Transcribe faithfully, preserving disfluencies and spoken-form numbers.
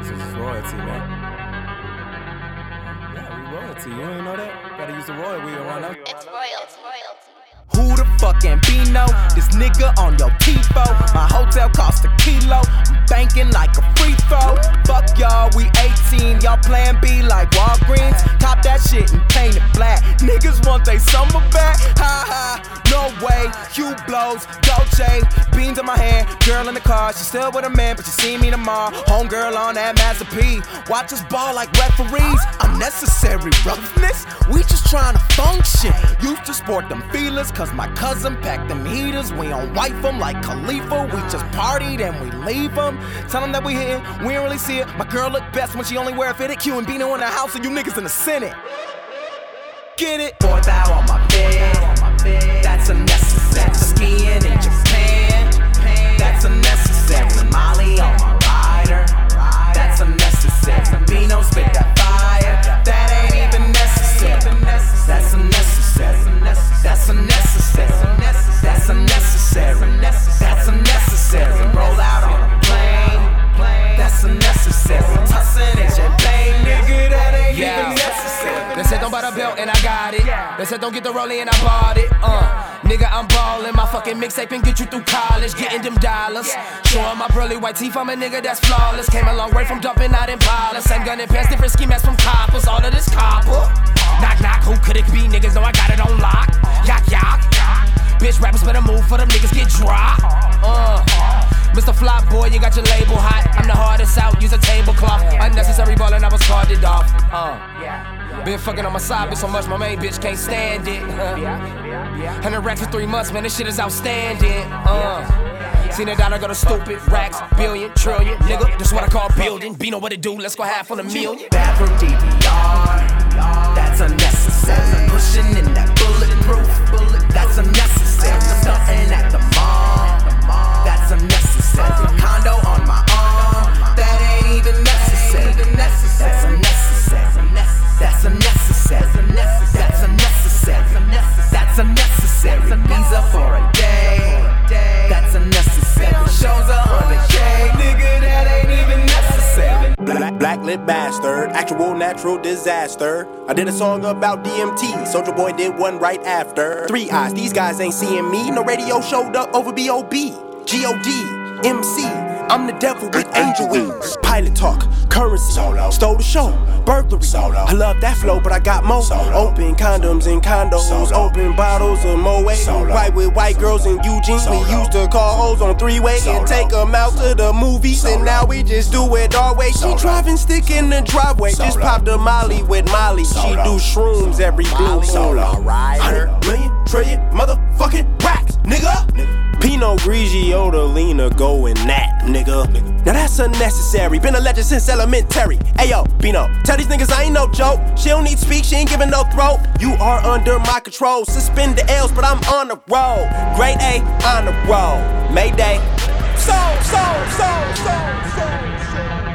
producers is royalty, man. Yeah, we royalty. You ain't know that? Gotta use the royal wheel around us. It's royalty. royalty. Who the fuck ain't Bino? This nigga on your T-Fo. My hotel cost a kilo. I'm banking like a free throw. Fuck y'all, we eighteen. Y'all plan B like Walgreens. Cop that shit and paint it black. Niggas want they summer back. Ha ha, no way. Hugh blows, Dolce. Beans in my hand, girl in the car. She still with a man, but she see me tomorrow. Homegirl on that Mazda P. Watch us ball like referees. Unnecessary roughness. We just trying to function. Used to sport them feelers, cause my cousin packed them heaters. We don't wipe them like Khalifa. We just partied and we leave them. Tell them that we hitting, we don't really see it. My girl look best when she only wear a fitted. Q and Bino in the house and you niggas in the Senate. Get it? Four thou on my bed. That's unnecessary. Skiing in Japan. That's unnecessary. Molly on my rider. That's unnecessary. Bino spit that fire. That ain't even necessary. That's unnecessary. That's unnecessary. That's unnecessary. That's unnecessary. Roll out on a plane. That's unnecessary. Tussin' and champagne, nigga. That ain't Yeah. even necessary. They said don't buy the belt and I got it. They said don't get the rollie and I bought it. Uh, nigga, I'm ballin'. My fucking mixtape and get you through college. Getting them dollars. Showing my pearly white teeth. I'm a nigga that's flawless. Came a long way from dumping out in Paula. Same gun and pants, different ski masks from coppers. All of this copper. Knock knock, who could it be? Niggas know I got it on lock. Yak yak. Bitch rappers better move for them niggas get dropped. Uh. Mister Flop Boy, you got your label hot. I'm the hardest out, use a tablecloth. Unnecessary ballin', I was carded off. Uh. Been fucking on my side bitch so much, my main bitch can't stand it. Hundred racks for three months, man, this shit is outstanding. Uh. Seen a dollar go to stupid racks, billion, trillion, nigga. This what I call building. Bino what it do? Let's go half on a million. Bathroom D V R, that's unnecessary. Pushing in that bulletproof, that's unnecessary. Stunting at the mall, that's unnecessary. Condo on my arm, that ain't even necessary. That's unnecessary. That's unnecessary. That's unnecessary. That's unnecessary. Visa for a day, that's unnecessary. Shows a hundred K, nigga, that ain't even necessary. Black, black lit bastard, actual natural disaster. I did a song about D M T, Soulja Boy did one right after. Three eyes, these guys ain't seeing me. No radio showed up over B O B. G O D, M C, I'm the devil with angel wings. Pilot talk, currency, Solo. Stole the show, burglary. Solo. I love that flow, but I got more. Solo. Open condoms and condos, Solo. Open bottles of Moe. White with white girls in Eugene. Solo. We used to call hoes on three-way and take them out to the movies. Solo. And now we just do it our way. Solo. She driving stick in the driveway. Solo. Just popped a Molly with Molly. Solo. She do shrooms every blue moon. Hundred million trillion motherfucking racks, nigga. nigga. Pinot Grigio to Lena going that, nigga. Now that's unnecessary, been a legend since elementary. Ayo, Bino, tell these niggas I ain't no joke. She don't need speak, she ain't giving no throat. You are under my control, suspend the L's, but I'm on the road. Grade A, on the road. Mayday. So, so, so, so, so, so.